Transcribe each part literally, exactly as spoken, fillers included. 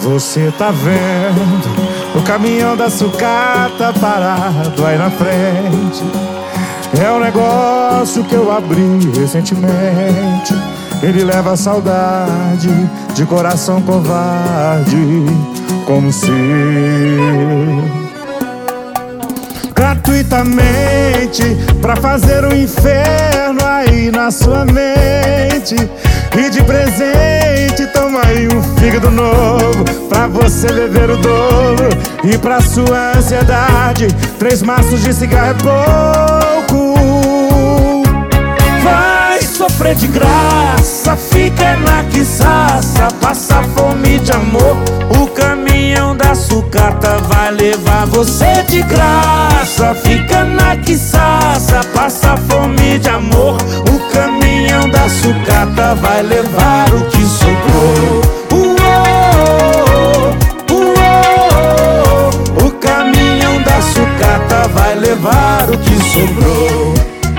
Você tá vendo o caminhão da sucata parado aí na frente? É um negócio que eu abri recentemente. Ele leva a saudade de coração covarde como o seu. Gratuitamente, pra fazer um inferno aí na sua mente. E de presente toma aí um fígado novo, pra você beber o dobro. E pra sua ansiedade, três maços de cigarro é pouco. Vai sofrer de graça, fica na quiçaça, passa fome de amor. O caminhão da sucata vai levar você de graça. Fica na quiçaça, passa fome de amor. O caminhão da sucata vai levar o que sobrou. Uou, uou, o caminhão da sucata vai levar o que sobrou.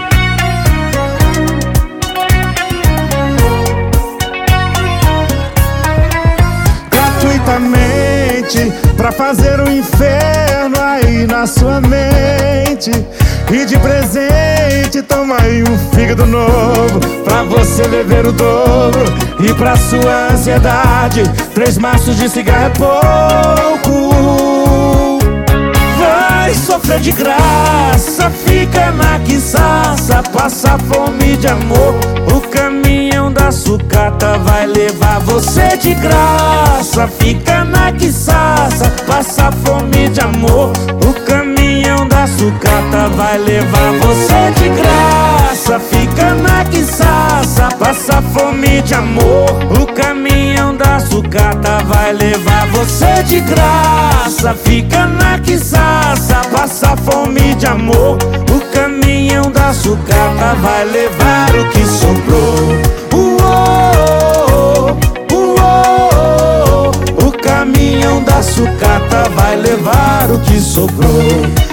Gratuitamente, pra fazer um inferno aí na sua mente. E de presente toma aí um fígado novo, pra você beber o dobro. E pra sua ansiedade, três maços de cigarro é pouco. Vai sofrer de graça, fica na quiçaça, passa fome de amor. O caminhão da sucata vai levar você de graça. Fica na quiçaça, passa fome de amor. O caminhão da sucata vai levar você de graça. Fica na quiçaça, passa fome de amor. O caminhão da sucata vai levar você de graça. Fica na quiçaça, passa fome de amor. O caminhão da sucata vai levar o que sobrou. Uou, uou, o caminhão da sucata vai levar o que sobrou.